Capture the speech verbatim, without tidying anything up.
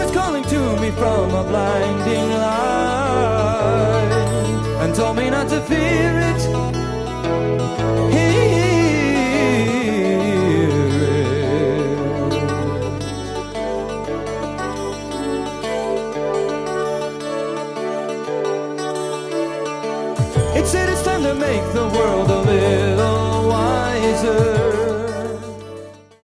calling to me from a blinding light and told me not to fear it. Hear it. It said it's time to make the world a little wiser.